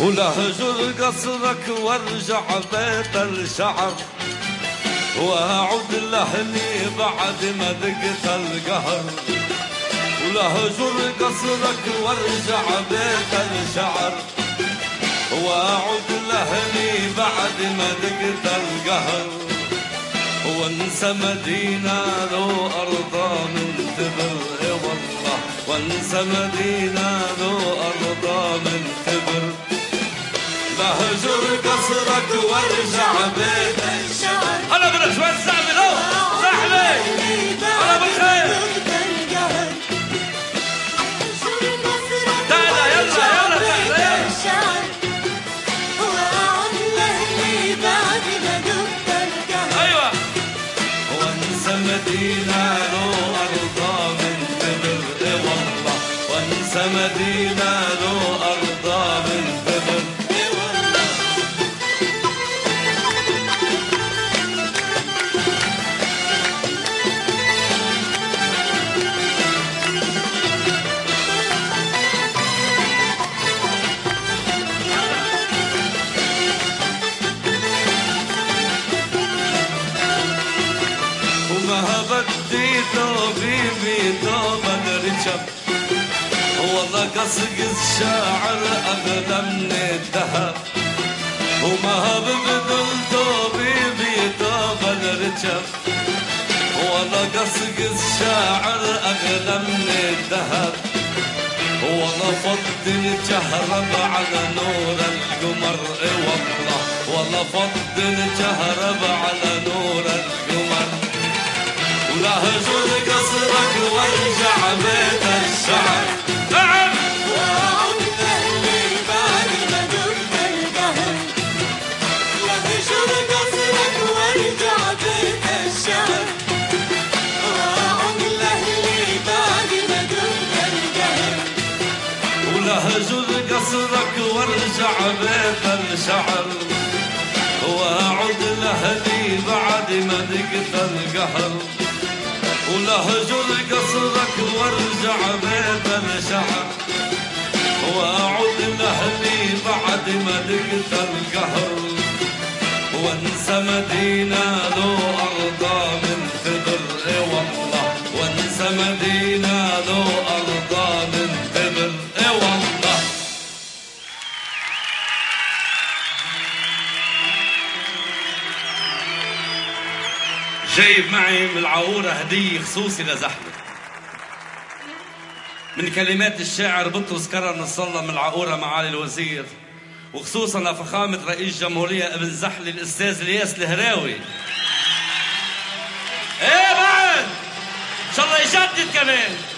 ولهجر قصرك وارجع بيت الشعر، واعود لأهلي بعد ما ذقت القهر. ولهجر قصرك وارجع بيت الشعر، واعود لأهلي بعد ما ذقت القهر. وانسى مدينة لو أرضى من تبر، اي والله وانسى مدينة لو أرضى من تبر. لهجر قصرك وارجع بيت الشعر. هلا برش وين الزعمة لو صاحبي هلا بالخير. تعالى يلا يلا تعالى واعود لأهلي بعد ما ذقت القهر. ايوه وانسى مدينة لو أرضى من تبر، اي والله وانسى مدينة لو أرضى من تبر. بدي طبيبي طاب الرجب، والله قصقص شاعر أغلى من الذهب. وما ببذل طبيبي طاب الرجب، والله قصقص شاعر أغلى من الذهب. والله فض الجهرب على نور القمر، اي والله والله فض الجهرب على نور القمر. ولهجر قصرك وارجع بيت الشعر. نعم واعود لأهلي بعد ما ذقت القهر. لهجر قصرك وارجع بيت الشعر. واعود لأهلي بعد ما ذقت القهر. ولهجر قصرك وارجع بيت الشعر. واعود لأهلي بعد ما ذقت القهر. ولهجر قصرك وارجع بيت الشعر. واعود لأهلي بعد ما ذقت القهر. وانسى مدينة لو أرضى من تبر، اي والله وانسى مدينة لو أرضى من تبر، اي والله. جايب معي من العاورة هدية خصوصي لزحمة من كلمات الشاعر بطرس كرم نصر الله من العاورة معالي الوزير، وخصوصا لفخامة رئيس جمهورية ابن زحلي الأستاذ الياس الهراوي. ايه بعد ان شاء الله يجدد كمان.